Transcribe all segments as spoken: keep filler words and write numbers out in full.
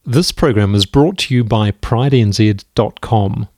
This program is brought to you by pride n z dot com.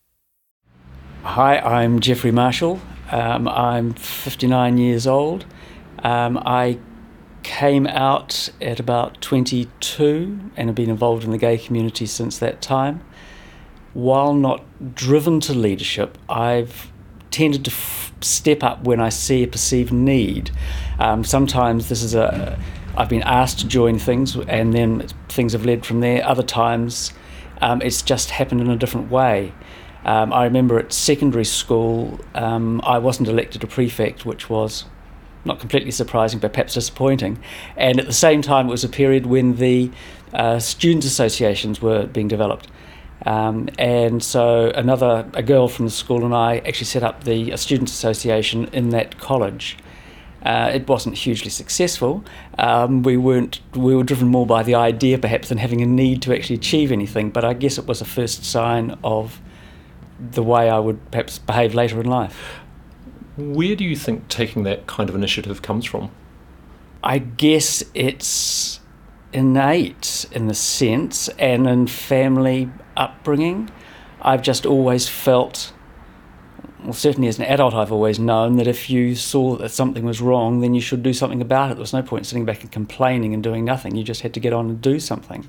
Hi, I'm Jeffrey Marshall. Um, I'm fifty-nine years old. Um, I came out at about twenty-two and have been involved in the gay community since that time. While not driven to leadership, I've tended to f- step up when I see a perceived need. Um, sometimes this is a... I've been asked to join things and then things have led from there. Other times um, it's just happened in a different way. Um, I remember at secondary school um, I wasn't elected a prefect, which was not completely surprising but perhaps disappointing. And at the same time it was a period when the uh, students' associations were being developed. Um, and so another, a girl from the school and I actually set up the a students' association in that college. Uh, it wasn't hugely successful. Um, we weren't. We were driven more by the idea, perhaps, than having a need to actually achieve anything. But I guess it was a first sign of the way I would perhaps behave later in life. Where do you think taking that kind of initiative comes from? I guess it's innate in the sense, and in family upbringing. I've just always felt. Well, certainly as an adult I've always known that if you saw that something was wrong, then you should do something about it. There was no point sitting back and complaining and doing nothing. You just had to get on and do something.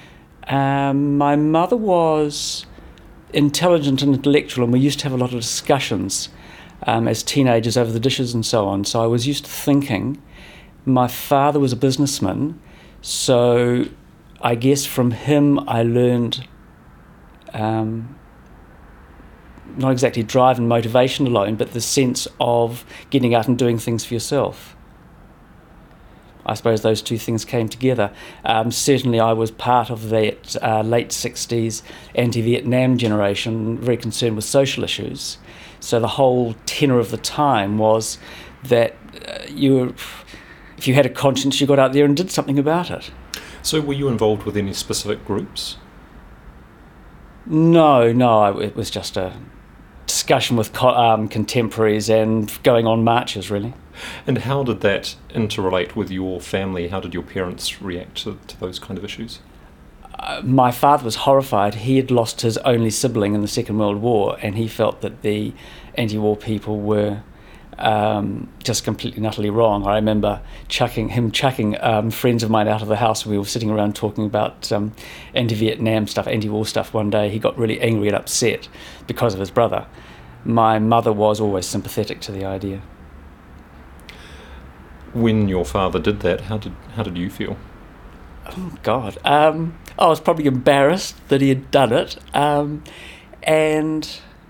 Um, my mother was intelligent and intellectual, and we used to have a lot of discussions um, as teenagers over the dishes and so on. So I was used to thinking. My father was a businessman, so I guess from him I learned... Um, not exactly drive and motivation alone, but the sense of getting out and doing things for yourself. I suppose those two things came together. Um, certainly I was part of that uh, late sixties anti-Vietnam generation, very concerned with social issues. So the whole tenor of the time was that uh, you were, if you had a conscience, you got out there and did something about it. So were you involved with any specific groups? No, no, it was just a discussion with co- um, contemporaries and going on marches, really. And how did that interrelate with your family? How did your parents react to, to those kind of issues? Uh, my father was horrified. He had lost his only sibling in the Second World War, and he felt that the anti-war people were um, just completely and utterly wrong. I remember chucking him chucking um, friends of mine out of the house. We were sitting around talking about um, anti-Vietnam stuff, anti-war stuff one day. He got really angry and upset because of his brother. My mother was always sympathetic to the idea. When your father did that, how did how did you feel? Oh, God. Um, I was probably embarrassed that he had done it um, and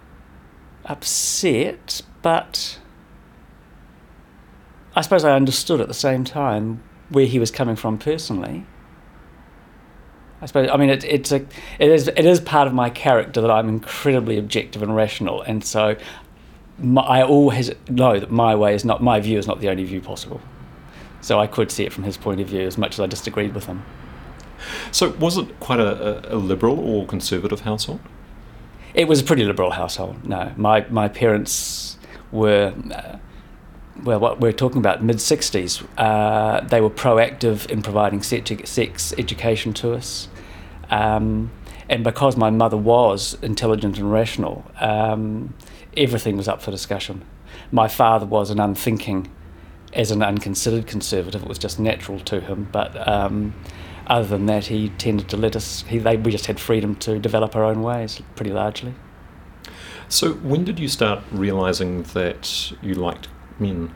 upset, but I suppose I understood at the same time where he was coming from personally. I suppose, I mean, it, it's a, it is, it is part of my character that I'm incredibly objective and rational, and so my, I always know that my way is not, my view is not the only view possible. So I could see it from his point of view, as much as I disagreed with him. So was it quite a, a liberal or conservative household? It was a pretty liberal household. No, my my parents were. Uh, well, what we're talking about, mid-sixties, uh, they were proactive in providing sex, sex education to us. Um, and because my mother was intelligent and rational, um, everything was up for discussion. My father was an unthinking, as an unconsidered conservative. It was just natural to him. But um, other than that, he tended to let us, he, they, we just had freedom to develop our own ways, pretty largely. So when did you start realising that you liked men?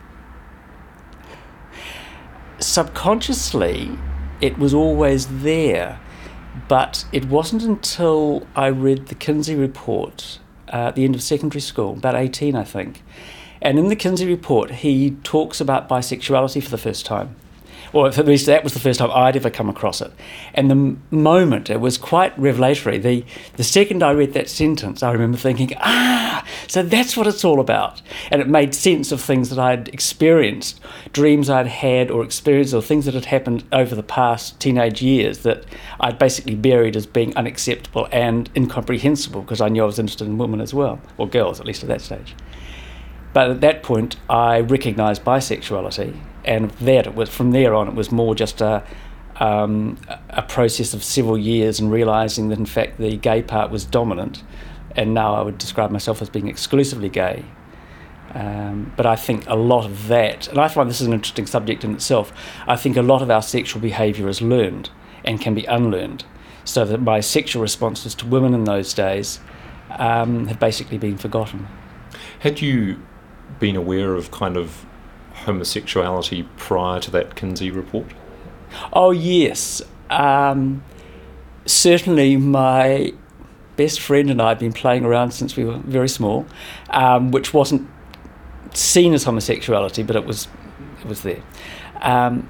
Subconsciously, it was always there, but it wasn't until I read the Kinsey report uh, at the end of secondary school, about eighteen, I think. And in the Kinsey report, he talks about bisexuality for the first time. Or at least that was the first time I'd ever come across it. And the moment, it was quite revelatory. The the second I read that sentence, I remember thinking, ah, so that's what it's all about. And it made sense of things that I'd experienced, dreams I'd had or experienced, or things that had happened over the past teenage years that I'd basically buried as being unacceptable and incomprehensible because I knew I was interested in women as well, or girls, at least at that stage. But at that point, I recognised bisexuality, and that it was from there on, it was more just a, um, a a process of several years and realising that in fact the gay part was dominant, and now I would describe myself as being exclusively gay. Um, but I think a lot of that, and I find this is an interesting subject in itself, I think a lot of our sexual behaviour is learned and can be unlearned. So that my sexual responses to women in those days um, have basically been forgotten. Had you been aware of kind of homosexuality prior to that Kinsey report? Oh yes, um, certainly my best friend and I had been playing around since we were very small, um, which wasn't seen as homosexuality, but it was it was there. Um,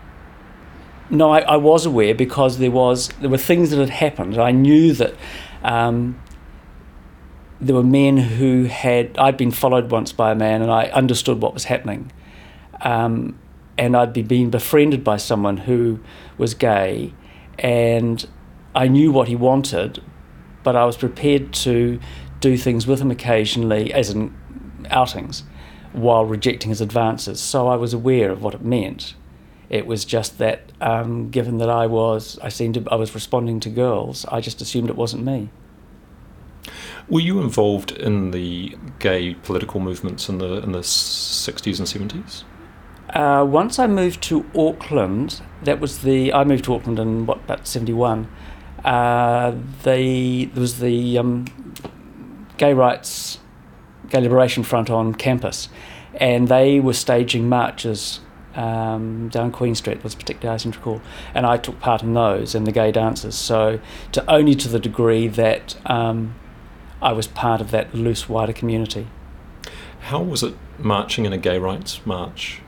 no, I, I was aware because there was there were things that had happened. I knew that um, there were men who had I'd been followed once by a man, and I understood what was happening. Um, and I'd be being befriended by someone who was gay, and I knew what he wanted, but I was prepared to do things with him occasionally, as in outings, while rejecting his advances. So I was aware of what it meant. It was just that, um, given that I was, I seemed to, I was responding to girls, I just assumed it wasn't me. Were you involved in the gay political movements in the in the sixties and seventies? Uh, once I moved to Auckland, that was the I moved to Auckland in what about seventy-one. Uh, the there was the um, gay rights, gay liberation front on campus, and they were staging marches um, down Queen Street. Was particularly I seem to recall, and I took part in those and the gay dances. So to only to the degree that um, I was part of that loose wider community. How was it marching in a gay rights march?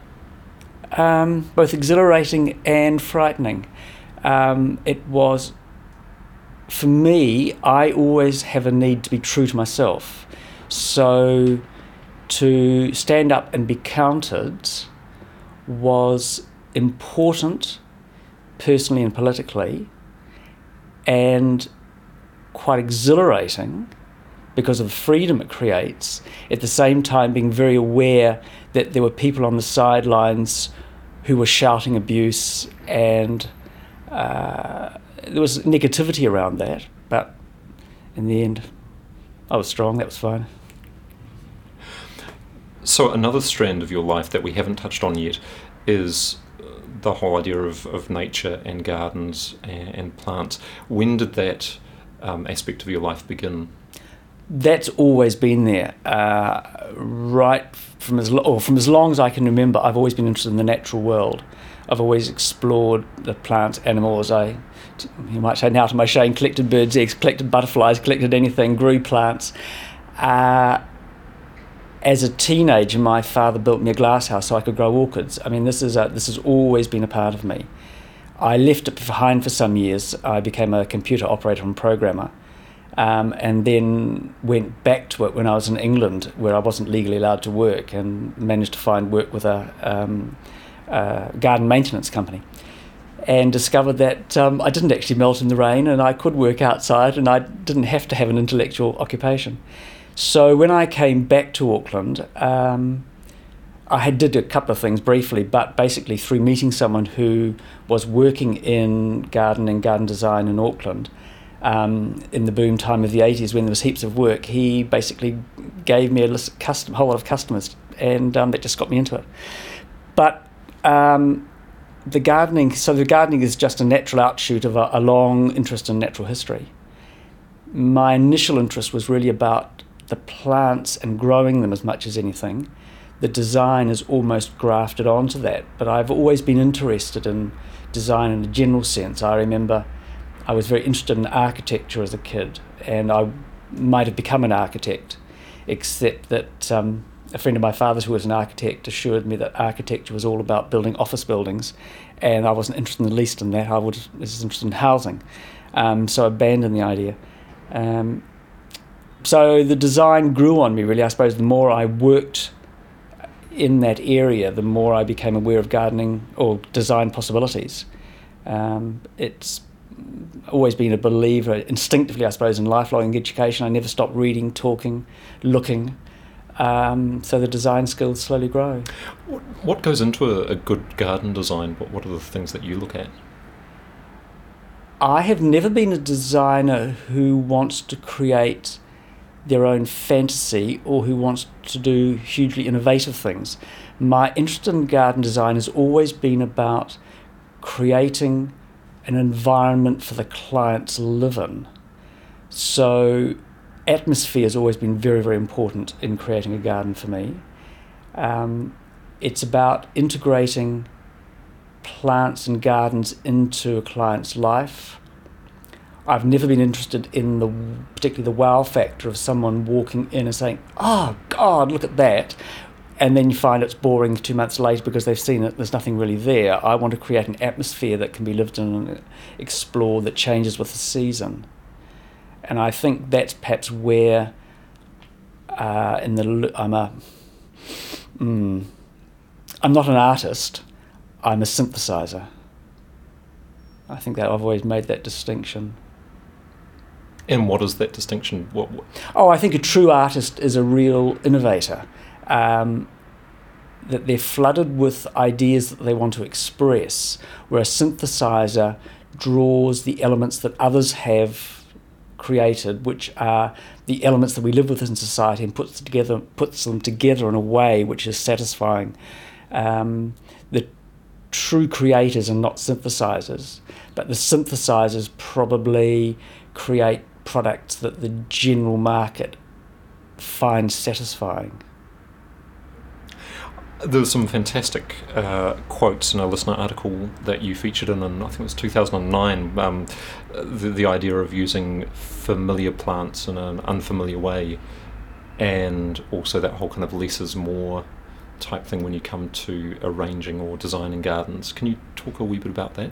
Um, both exhilarating and frightening. Um, it was, for me, I always have a need to be true to myself. So to stand up and be counted was important, personally and politically, and quite exhilarating because of the freedom it creates, at the same time being very aware that there were people on the sidelines who were shouting abuse, and uh, there was negativity around that, but in the end I was strong, that was fine. So another strand of your life that we haven't touched on yet is the whole idea of, of nature and gardens and, and plants. When did that um, aspect of your life begin? That's always been there. Uh, right from as lo- or from as long as I can remember, I've always been interested in the natural world. I've always explored the plants, animals. I, you might say now to my shame, collected birds' eggs, collected butterflies, collected anything, grew plants. Uh, as a teenager, my father built me a glass house so I could grow orchids. I mean, this is a, this has always been a part of me. I left it behind for some years. I became a computer operator and programmer. Um, and then went back to it when I was in England, where I wasn't legally allowed to work, and managed to find work with a, um, a garden maintenance company, and discovered that um, I didn't actually melt in the rain, and I could work outside, and I didn't have to have an intellectual occupation. So when I came back to Auckland, um, I had did a couple of things briefly, but basically through meeting someone who was working in gardening, garden design in Auckland, Um, in the boom time of the eighties when there was heaps of work, he basically gave me a list, custom, whole lot of customers, and um, that just got me into it. But um, the gardening, so the gardening is just a natural outshoot of a, a long interest in natural history. My initial interest was really about the plants and growing them as much as anything. The design is almost grafted onto that, but I've always been interested in design in a general sense. I remember I was very interested in architecture as a kid, and I might have become an architect, except that um, a friend of my father's who was an architect assured me that architecture was all about building office buildings, and I wasn't interested in the least in that. I was interested in housing, um, so I abandoned the idea. Um, so the design grew on me, really. I suppose the more I worked in that area, the more I became aware of gardening or design possibilities. Um, it's always been a believer, instinctively, I suppose, in lifelong education. I never stopped reading, talking, looking. Um, so the design skills slowly grow. What, what goes into a, a good garden design? What, what are the things that you look at? I have never been a designer who wants to create their own fantasy or who wants to do hugely innovative things. My interest in garden design has always been about creating an environment for the client to live in. So atmosphere has always been very, very important in creating a garden for me. Um, it's about integrating plants and gardens into a client's life. I've never been interested in the particularly the wow factor of someone walking in and saying, "Oh God, look at that," and then you find it's boring two months later because they've seen it. There's nothing really there. I want to create an atmosphere that can be lived in and explored, that changes with the season, and I think that's perhaps where uh, in the I'm a mm, I'm not an artist. I'm a synthesizer. I think that I've always made that distinction. And what is that distinction? What, what? Oh, I think a true artist is a real innovator. Um, that they're flooded with ideas that they want to express, where a synthesizer draws the elements that others have created, which are the elements that we live with in society, and puts together puts them together in a way which is satisfying. Um, the true creators are not synthesizers, but the synthesizers probably create products that the general market finds satisfying. There were some fantastic uh, quotes in a listener article that you featured in, in I think it was two thousand nine, um, the, the idea of using familiar plants in an unfamiliar way, and also that whole kind of less is more type thing when you come to arranging or designing gardens. Can you talk a wee bit about that?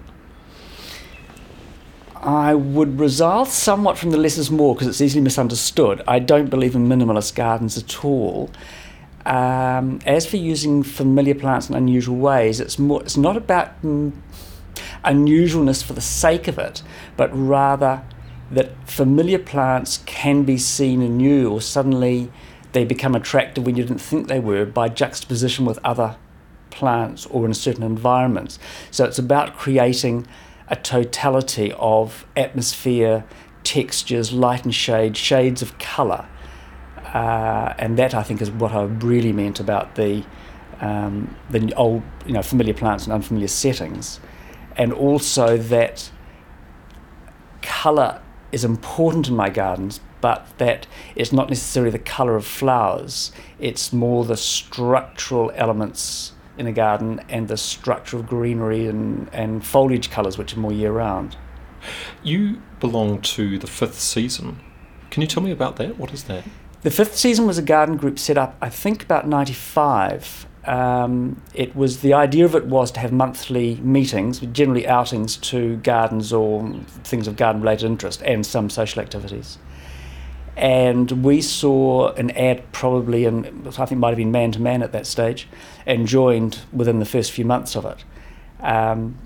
I would resile somewhat from the less is more because it's easily misunderstood. I don't believe in minimalist gardens at all. Um, as for using familiar plants in unusual ways, it's more. It's not about mm, unusualness for the sake of it, but rather that familiar plants can be seen anew, or suddenly they become attractive when you didn't think they were by juxtaposition with other plants or in certain environments. So it's about creating a totality of atmosphere, textures, light and shade, shades of colour. Uh, and that, I think, is what I really meant about the um, the old, you know, familiar plants and unfamiliar settings. And also that colour is important in my gardens, but that it's not necessarily the colour of flowers. It's more the structural elements in a garden and the structure of greenery and, and foliage colours, which are more year-round. You belong to the Fifth Season. Can you tell me about that? What is that? The Fifth Season was a garden group set up, I think, about ninety-five. Um, it was the idea of it was to have monthly meetings, generally outings to gardens or things of garden-related interest, and some social activities. And we saw an ad probably, in, I think it might have been Man to Man at that stage, and joined within the first few months of it. Um,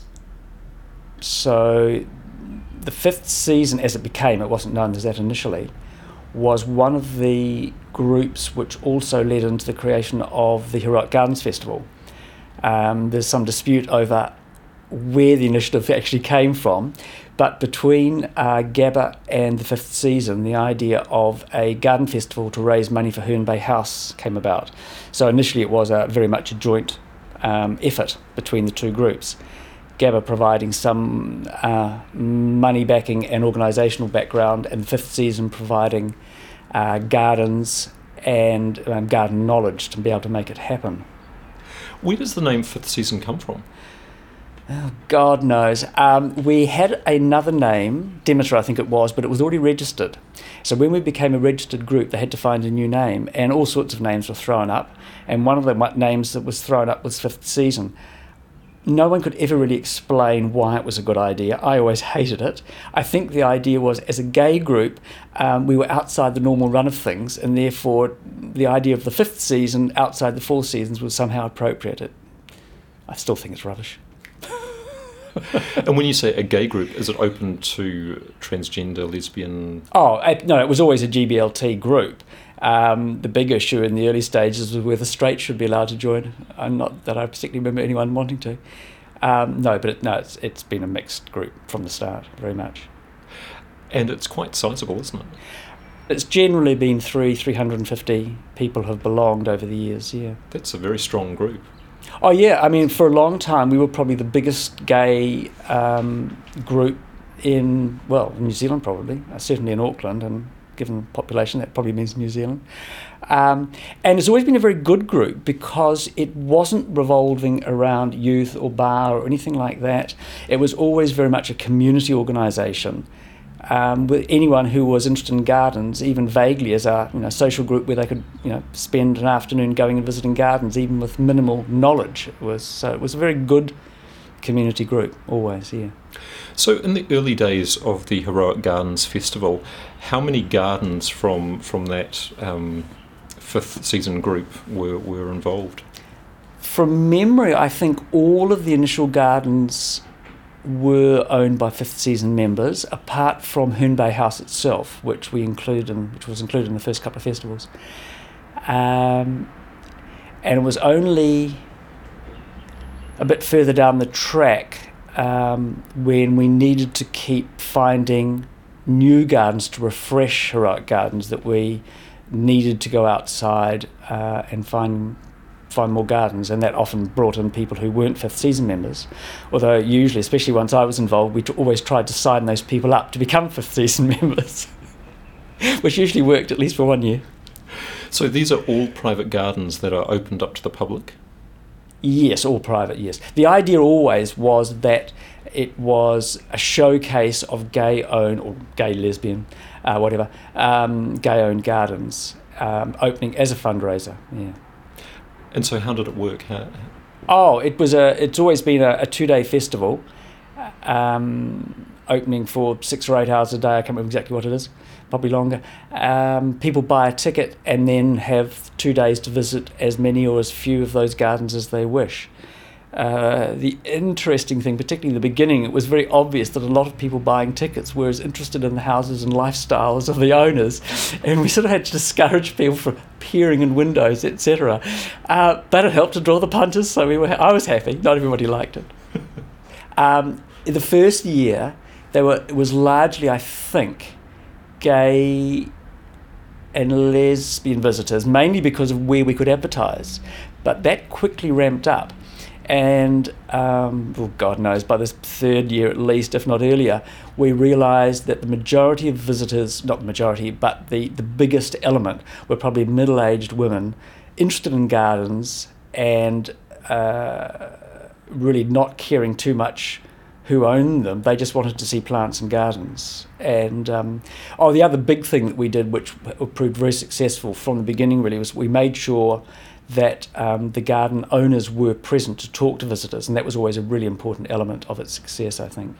so the Fifth Season, as it became, it wasn't known as that initially, was one of the groups which also led into the creation of the Heroic Gardens Festival. Um, there's some dispute over where the initiative actually came from, but between uh, GABA and the Fifth Season, the idea of a garden festival to raise money for Herne Bay House came about. So initially it was a, very much a joint um, effort between the two groups. GABA providing some uh, money backing and organisational background, and the Fifth Season providing uh, gardens and um, garden knowledge to be able to make it happen. Where does the name Fifth Season come from? Oh, God knows. Um, we had another name, Demeter I think it was, but it was already registered. So when we became a registered group, they had to find a new name, and all sorts of names were thrown up, and one of the names that was thrown up was Fifth Season. No one could ever really explain why it was a good idea. I always hated it. I think the idea was, as a gay group, um, we were outside the normal run of things, and therefore the idea of the fifth season outside the four seasons was somehow appropriate. It, I still think it's rubbish. And when you say a gay group, is it open to transgender, lesbian? Oh, I, no, it was always a G B L T group. Um, the big issue in the early stages was whether straight should be allowed to join. Uh, not that I particularly remember anyone wanting to. Um, no, but it, no, it's, it's been a mixed group from the start, very much. And it's quite sizable, isn't it? It's generally been three, three hundred and fifty people have belonged over the years. Yeah, that's a very strong group. Oh yeah, I mean, for a long time we were probably the biggest gay um, group in well, New Zealand probably, uh, certainly in Auckland, and given the population, that probably means New Zealand. Um, and it's always been a very good group because it wasn't revolving around youth or bar or anything like that. It was always very much a community organisation. Um, with anyone who was interested in gardens, even vaguely as a you know social group where they could you know spend an afternoon going and visiting gardens, even with minimal knowledge. It was so it was a very good community group always. Yeah. So in the early days of the Heroic Gardens Festival, how many gardens from from that um, fifth season group were were involved? From memory, I think all of the initial gardens were owned by fifth season members, apart from Herne Bay House itself, which we included in, which was included in the first couple of festivals. Um, and it was only a bit further down the track um, when we needed to keep finding new gardens to refresh Heroic Gardens that we needed to go outside uh, and find find more gardens, and that often brought in people who weren't fifth season members, although usually, especially once I was involved, we t- always tried to sign those people up to become fifth season members, which usually worked at least for one year. So these are all private gardens that are opened up to the public? Yes, all private, yes. The idea always was that it was a showcase of gay-owned, or gay, lesbian, uh, whatever, um, gay-owned gardens, um, opening as a fundraiser, yeah. And so how did it work? How... Oh, it was a. It's always been a, a two-day festival, um, opening for six or eight hours a day. I can't remember exactly what it is, probably longer. Um, people buy a ticket and then have two days to visit as many or as few of those gardens as they wish. Uh, the interesting thing, particularly in the beginning, it was very obvious that a lot of people buying tickets were as interested in the houses and lifestyles of the owners, and we sort of had to discourage people from peering in windows, et cetera. Uh, but it helped to draw the punters, so we were. I was happy. Not everybody liked it. um, in the first year, they were. It was largely, I think, gay and lesbian visitors, mainly because of where we could advertise. But that quickly ramped up. And, um, well, God knows, by this third year at least, if not earlier, we realised that the majority of visitors, not the majority, but the, the biggest element were probably middle-aged women interested in gardens and uh, really not caring too much who owned them. They just wanted to see plants and gardens. And, um, oh, the other big thing that we did, which proved very successful from the beginning really, was we made sure that um, the garden owners were present to talk to visitors, and that was always a really important element of its success, I think.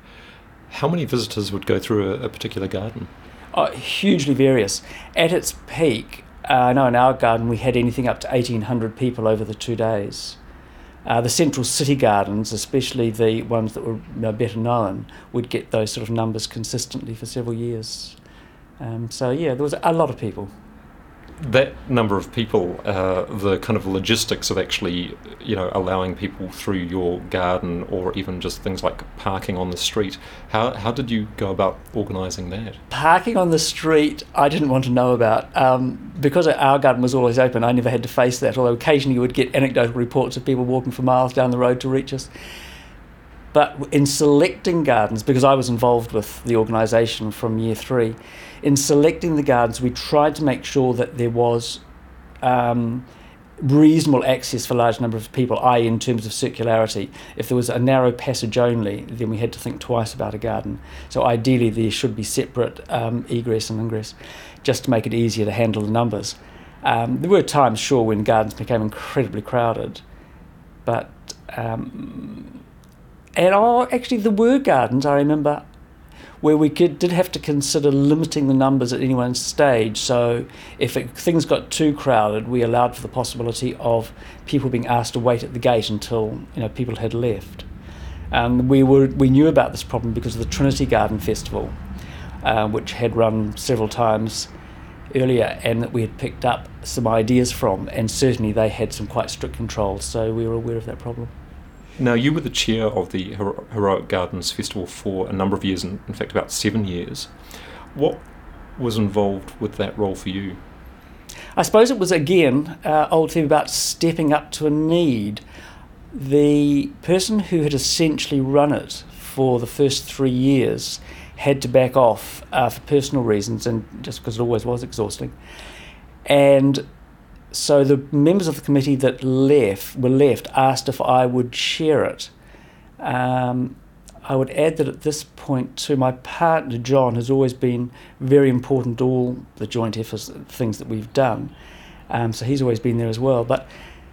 How many visitors would go through a, a particular garden? Oh, hugely various. At its peak, uh, I know in our garden we had anything up to eighteen hundred people over the two days. Uh, the central city gardens, especially the ones that were you know, better known, would get those sort of numbers consistently for several years. Um, so yeah, there was a lot of people. That number of people, uh, the kind of logistics of actually, you know, allowing people through your garden, or even just things like parking on the street, how how did you go about organising that? Parking on the street, I didn't want to know about. Um, because our garden was always open, I never had to face that, although occasionally you would get anecdotal reports of people walking for miles down the road to reach us. But in selecting gardens, because I was involved with the organisation from year three, in selecting the gardens, we tried to make sure that there was um, reasonable access for a large number of people, that is in terms of circularity. If there was a narrow passage only, then we had to think twice about a garden. So ideally there should be separate um, egress and ingress, just to make it easier to handle the numbers. Um, there were times, sure, when gardens became incredibly crowded, but... Um, And oh, actually, there were gardens, I remember, where we could, did have to consider limiting the numbers at any one stage. So if it, things got too crowded, we allowed for the possibility of people being asked to wait at the gate until you know people had left. Um, we were we knew about this problem because of the Trinity Garden Festival, uh, which had run several times earlier, and that we had picked up some ideas from, and certainly they had some quite strict controls, so we were aware of that problem. Now, you were the chair of the Hero- Heroic Gardens Festival for a number of years, in, in fact about seven years. What was involved with that role for you? I suppose it was, again, uh, old theme about stepping up to a need. The person who had essentially run it for the first three years had to back off uh, for personal reasons, and just because it always was exhausting. And so the members of the committee that left were left asked if I would chair it. Um, I would add that at this point too, my partner John has always been very important to all the joint efforts, things that we've done. Um, so he's always been there as well. But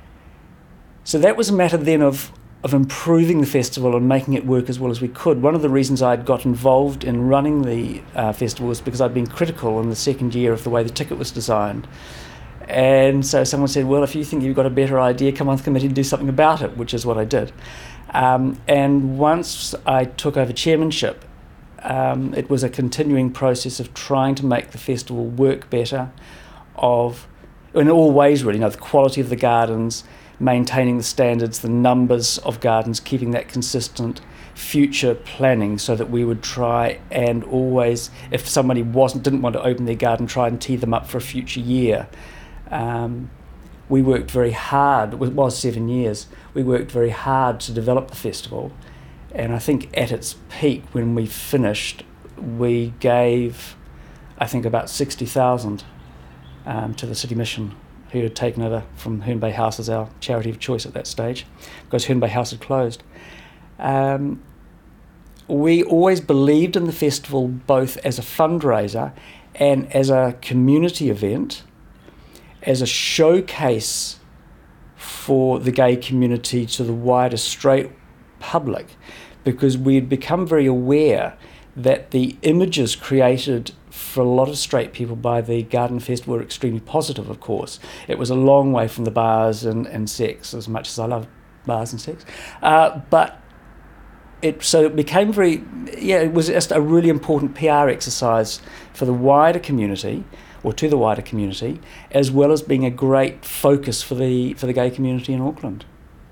so that was a matter then of of improving the festival and making it work as well as we could. One of the reasons I'd got involved in running the uh, festival was because I'd been critical in the second year of the way the ticket was designed. And so someone said, well, if you think you've got a better idea, come on the committee and do something about it, which is what I did. Um, and once I took over chairmanship, um, it was a continuing process of trying to make the festival work better, of, in all ways really, you know, the quality of the gardens, maintaining the standards, the numbers of gardens, keeping that consistent, future planning so that we would try and always, if somebody wasn't didn't want to open their garden, try and tee them up for a future year. Um, we worked very hard, it was seven years, we worked very hard to develop the festival, and I think at its peak when we finished, we gave, I think, about sixty thousand um, to the City Mission, who had taken over from Herne Bay House as our charity of choice at that stage, because Herne Bay House had closed. Um, we always believed in the festival both as a fundraiser and as a community event, as a showcase for the gay community to the wider straight public, because we had become very aware that the images created for a lot of straight people by the Garden Festival were extremely positive, of course. It was a long way from the bars and, and sex, as much as I love bars and sex. Uh, but it so it became very, yeah, it was just a really important P R exercise for the wider community, or to the wider community, as well as being a great focus for the for the gay community in Auckland.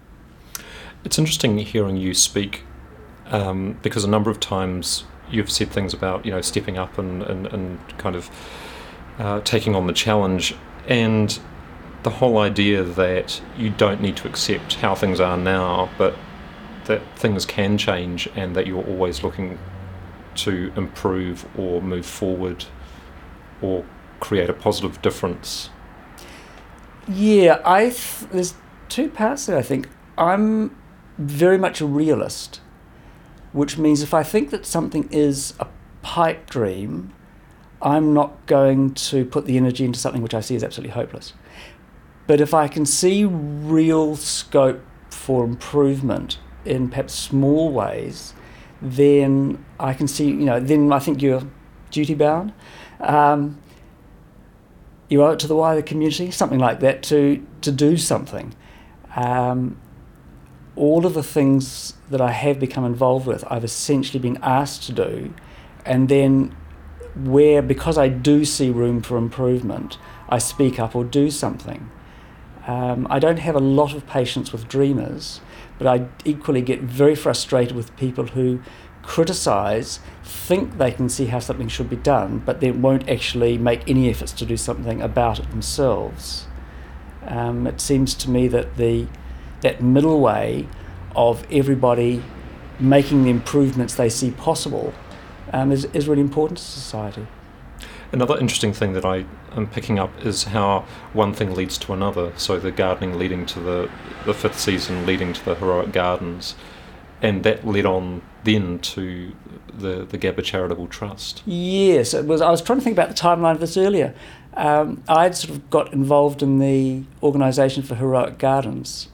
It's interesting hearing you speak, um, because a number of times you've said things about, you know, stepping up and, and, and kind of uh, taking on the challenge, and the whole idea that you don't need to accept how things are now, but that things can change and that you're always looking to improve or move forward or create a positive difference. Yeah, I th- there's two parts there, I think. I'm very much a realist, which means if I think that something is a pipe dream, I'm not going to put the energy into something which I see as absolutely hopeless. But if I can see real scope for improvement in perhaps small ways, then I can see, you know, then I think you're duty bound. Um, you owe it to the wider community, something like that, to, to do something. Um, all of the things that I have become involved with, I've essentially been asked to do, and then where, because I do see room for improvement, I speak up or do something. Um, I don't have a lot of patience with dreamers, but I equally get very frustrated with people who criticise, think they can see how something should be done, but then won't actually make any efforts to do something about it themselves. Um, it seems to me that the that middle way of everybody making the improvements they see possible um, is, is really important to society. Another interesting thing that I am picking up is how one thing leads to another. So the gardening leading to the, the fifth season, leading to the Heroic Gardens, and that led on then to the, the Gabba Charitable Trust. Yes, it was. I was trying to think about the timeline of this earlier. Um, I'd sort of got involved in the organisation for Heroic Gardens.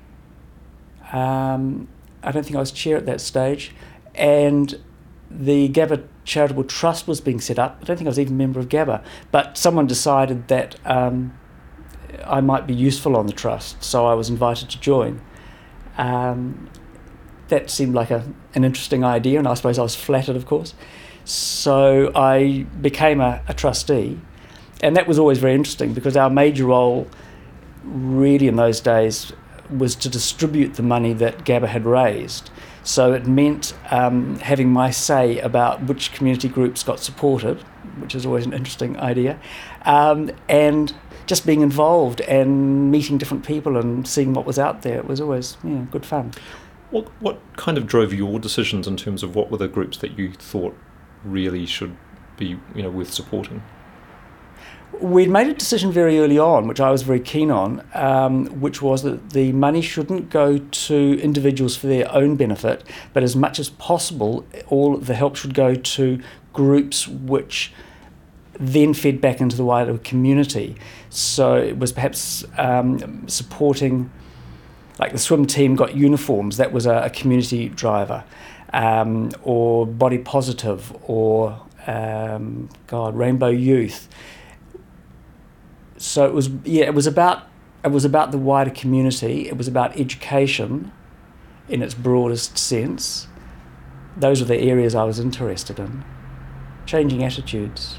Um, I don't think I was chair at that stage, and the Gabba Charitable Trust was being set up. I don't think I was even a member of Gabba, but someone decided that um, I might be useful on the trust, so I was invited to join. Um, that seemed like a, an interesting idea, and I suppose I was flattered, of course. So I became a, a trustee, and that was always very interesting because our major role really in those days was to distribute the money that GABA had raised. So it meant um, having my say about which community groups got supported, which is always an interesting idea, um, and just being involved and meeting different people and seeing what was out there. It was always yeah, good fun. What what kind of drove your decisions in terms of what were the groups that you thought really should be, you know, worth supporting? We'd made a decision very early on, which I was very keen on, um, which was that the money shouldn't go to individuals for their own benefit, but as much as possible, all the help should go to groups which then fed back into the wider community. So it was perhaps um, supporting, like the swim team got uniforms, that was a, a community driver, um, or Body Positive, or um, God, Rainbow Youth. So it was, yeah, it was about it was about the wider community. It was about education, in its broadest sense. Those were the areas I was interested in. Changing attitudes.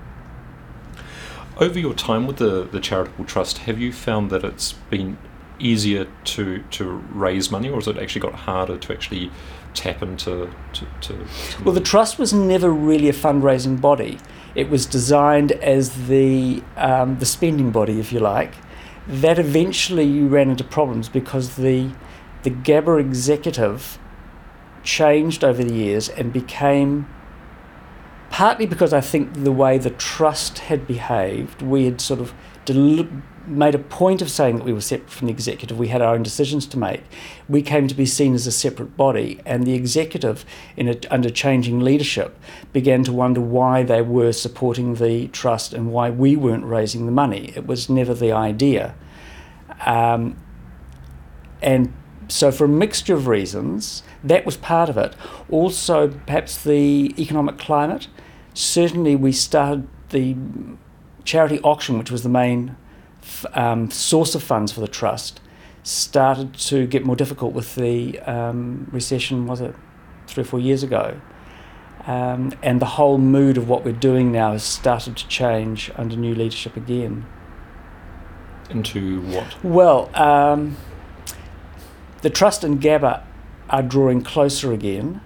Over your time with the, the charitable trust, have you found that it's been easier to to raise money, or has it actually got harder to actually tap into to, to, to Well, the trust was never really a fundraising body. It was designed as the um, the spending body, if you like. That eventually ran into problems because the the GABA executive changed over the years and became, partly because I think the way the trust had behaved, we had sort of del- made a point of saying that we were separate from the executive. We had our own decisions to make. We came to be seen as a separate body, and the executive, in a, under changing leadership, began to wonder why they were supporting the trust and why we weren't raising the money. It was never the idea. Um, and so for a mixture of reasons, that was part of it. Also, perhaps the economic climate. Certainly we started the charity auction, which was the main um, source of funds for the trust, started to get more difficult with the um, recession, was it three or four years ago? Um, and the whole mood of what we're doing now has started to change under new leadership again. Into what? Well, um, the trust and GABA are drawing closer again,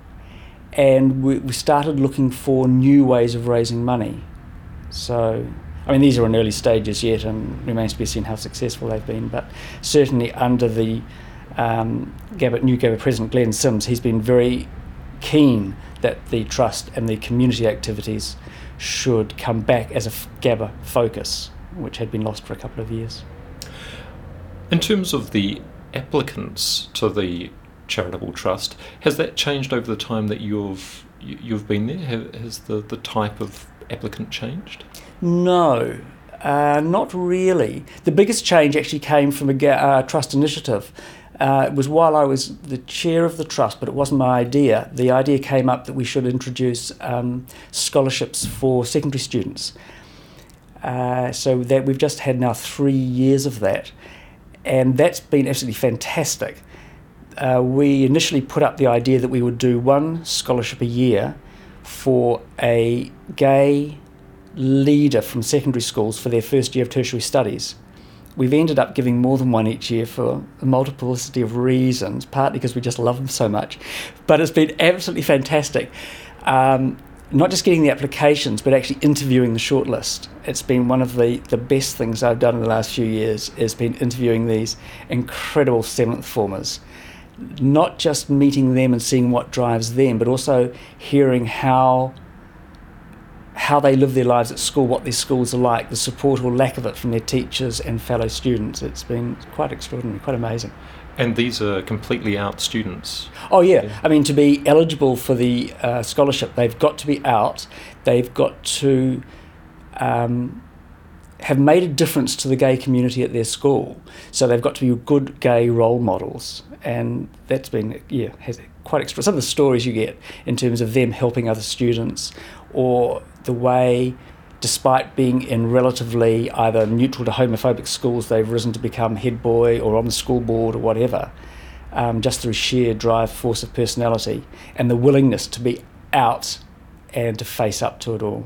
and we, we started looking for new ways of raising money. So, I mean, these are in early stages yet, and remains to be seen how successful they've been, but certainly under the um, GABA, new GABA president, Glenn Sims, he's been very keen that the trust and the community activities should come back as a GABA focus, which had been lost for a couple of years. In terms of the applicants to the charitable trust, has that changed over the time that you've you've been there? Has the, the type of applicant changed? No, uh, not really. The biggest change actually came from a uh, trust initiative. Uh, it was while I was the chair of the trust, but it wasn't my idea. The idea came up that we should introduce um, scholarships for secondary students. Uh, so that we've just had now three years of that, and that's been absolutely fantastic. Uh, we initially put up the idea that we would do one scholarship a year for a gay leader from secondary schools for their first year of tertiary studies. We've ended up giving more than one each year for a multiplicity of reasons, partly because we just love them so much, but it's been absolutely fantastic. Um, not just getting the applications, but actually interviewing the shortlist. It's been one of the, the best things I've done in the last few years, has been interviewing these incredible seventh formers. Not just meeting them and seeing what drives them, but also hearing how how they live their lives at school, what their schools are like, the support or lack of it from their teachers and fellow students. It's been quite extraordinary, quite amazing. And these are completely out students? Oh yeah, yeah. I mean, to be eligible for the uh, scholarship, they've got to be out, they've got to um, have made a difference to the gay community at their school, so they've got to be good gay role models, and that's been, yeah, has quite extra. Some of the stories you get in terms of them helping other students, or the way, despite being in relatively either neutral to homophobic schools, they've risen to become head boy or on the school board or whatever, um, just through sheer drive, force of personality, and the willingness to be out and to face up to it all.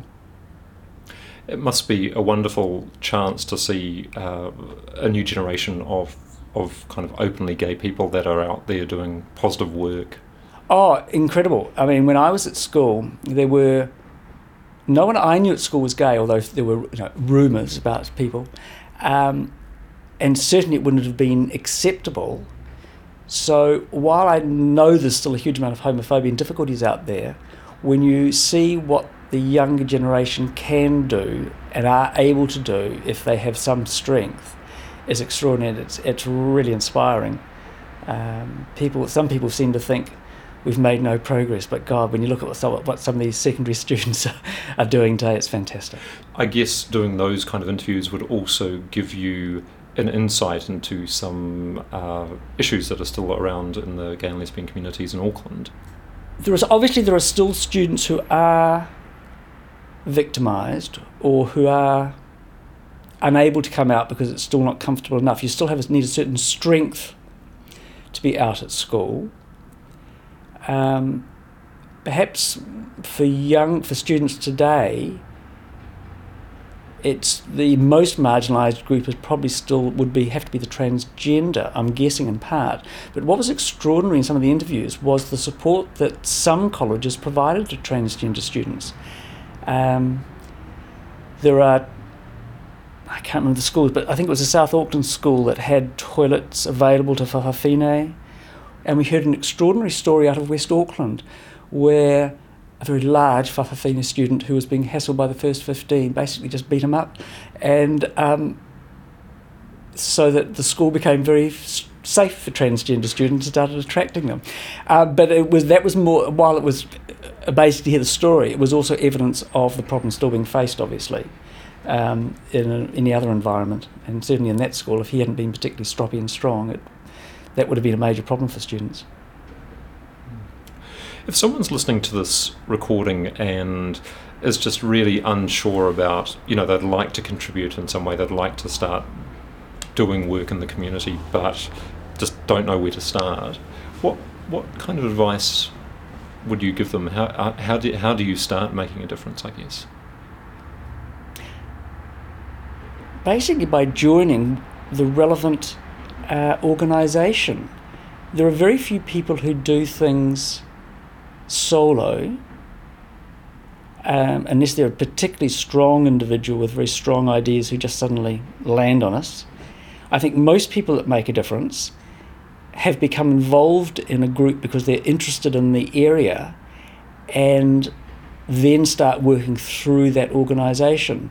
It must be a wonderful chance to see uh, a new generation of of kind of openly gay people that are out there doing positive work? Oh, incredible. I mean, when I was at school, there were... No one I knew at school was gay, although there were, you know, rumours about people. Um, and certainly it wouldn't have been acceptable. So while I know there's still a huge amount of homophobia and difficulties out there, when you see what the younger generation can do and are able to do if they have some strength, is extraordinary. It's, it's really inspiring. Um, people, some people seem to think we've made no progress, but God, when you look at what some, what some of these secondary students are, are doing today, it's fantastic. I guess doing those kind of interviews would also give you an insight into some uh, issues that are still around in the gay and lesbian communities in Auckland. There is obviously there are still students who are victimised or who are unable to come out because it's still not comfortable enough. You still have need a certain strength to be out at school. Um, perhaps for young for students today, it's the most marginalised group is probably still would be have to be the transgender, I'm guessing in part. But what was extraordinary in some of the interviews was the support that some colleges provided to transgender students. Um, there are, I can't remember the schools, but I think it was a South Auckland school that had toilets available to whakawhine. And we heard an extraordinary story out of West Auckland where a very large whakawhine student who was being hassled by the first fifteen basically just beat him up. And um, so that the school became very f- safe for transgender students and started attracting them. Uh, but it was that was more, while it was amazing to hear the story, it was also evidence of the problem still being faced, obviously, um, in a, any other environment. And certainly in that school, if he hadn't been particularly stroppy and strong, it that would have been a major problem for students. If someone's listening to this recording and is just really unsure about, you know, they'd like to contribute in some way, they'd like to start doing work in the community, but just don't know where to start, what what kind of advice would you give them? How how do how do you start making a difference, I guess? Basically by joining the relevant Uh, organisation. There are very few people who do things solo, um, unless they're a particularly strong individual with very strong ideas who just suddenly land on us. I think most people that make a difference have become involved in a group because they're interested in the area and then start working through that organisation.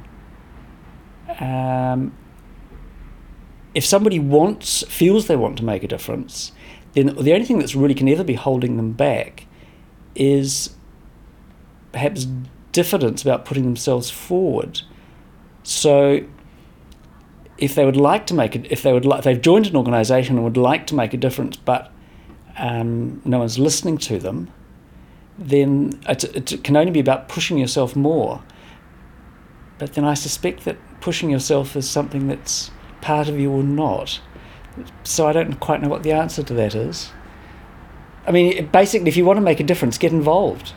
Um, If somebody wants, feels they want to make a difference, then the only thing that's really can ever be holding them back is perhaps diffidence about putting themselves forward. So if they would like to make it, if they would like, they've joined an organisation and would like to make a difference, but um, no one's listening to them, then it, it can only be about pushing yourself more. But then I suspect that pushing yourself is something that's part of you or not. So I don't quite know what the answer to that is. I mean, basically, if you want to make a difference, get involved.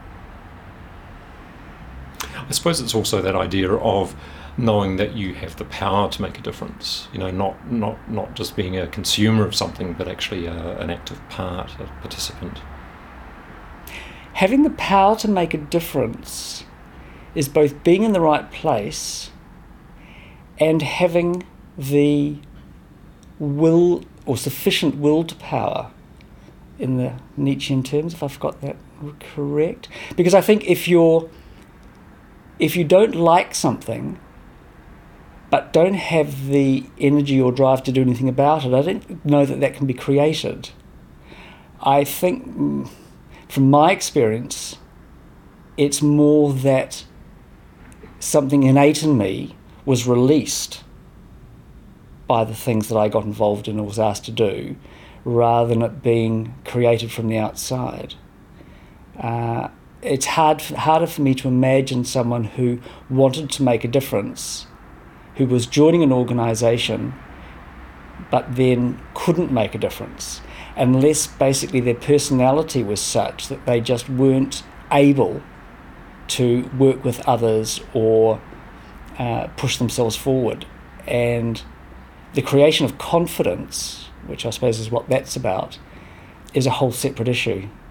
I suppose it's also that idea of knowing that you have the power to make a difference. You know, not not not just being a consumer of something, but actually a, an active part, a participant. Having the power to make a difference is both being in the right place and having the will or sufficient will to power in the Nietzschean terms, if I've got that correct. Because I think if you're if you don't like something but don't have the energy or drive to do anything about it, I don't know that that can be created. I think from my experience it's more that something innate in me was released by the things that I got involved in or was asked to do, rather than it being created from the outside. Uh, it's hard, harder for me to imagine someone who wanted to make a difference, who was joining an organisation, but then couldn't make a difference, unless basically their personality was such that they just weren't able to work with others or uh, push themselves forward. And the creation of confidence, which I suppose is what that's about, is a whole separate issue.